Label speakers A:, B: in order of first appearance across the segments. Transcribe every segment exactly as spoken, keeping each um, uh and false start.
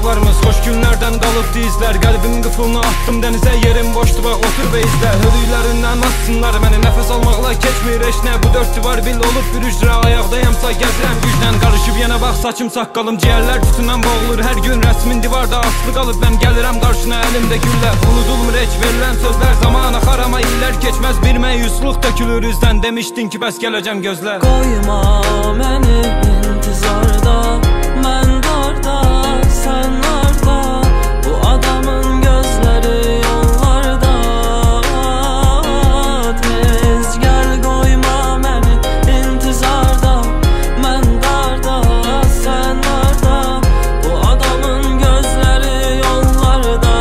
A: ayaqlarımız xoş günlərdən qalıbdı izlər. Qəlbim qıfılını attım dənizə, yerim boşdu bax otur və izlə. Hörüklərindən assınlar məni, nəfəs almaqla keçmir heç nə. Bu dörd divar bil olub bir ücrə, ayaqdayamsa gəzirəm güclə. Qarışıb yenə bax saçım saqqalım, ciyərlər tütündən boğulur hər gün. Rəsmin divarda asılı qalıb, mən gəlirəm qarşına əlimdə güllər. Unudulmur heç verilən sözlər, zaman axar amma illər keçməz. Bir məyusluq dökülür üzdən, demişdin ki bəs gələcəm gözlər.
B: Qoyma məni intizarda, mən darda, sən narda. Bu adamın gözləri yollarda. Tez gəl qoyma məni intizarda, mən darda, sən narda. Bu adamın gözləri yollarda.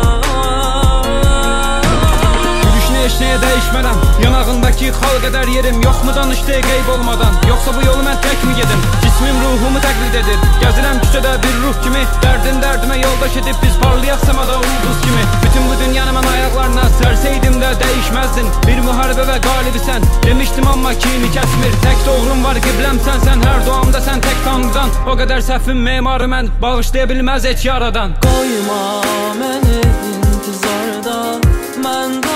A: Gülüşünü heç nəyə dəyişmərəm, yanağındakı xal qədər yerim. Yoxmu danışdı qeyb olmadan, yoxsa bu yolu mən tək mi gedim? Cismim ruhumu təqlid edir, gəzirəm küçədə bir ruh kimi. Dərdim dərdimə yoldaş edib biz parlayaq səmada ulduz kimi. Bütün bu dünyanı mən ayaqlarına sərsəydim də dəyişməzdin. Bir müharibə və qalibisən, demişdim amma kimi kəsmir. Tək doğrum var qibləmsən sən, hər duamda sən tək tanrıdan. O qədər səhvim memarı mən, bağışlaya bilməz heç yaradan.
B: Qoyma məni intizarda, mən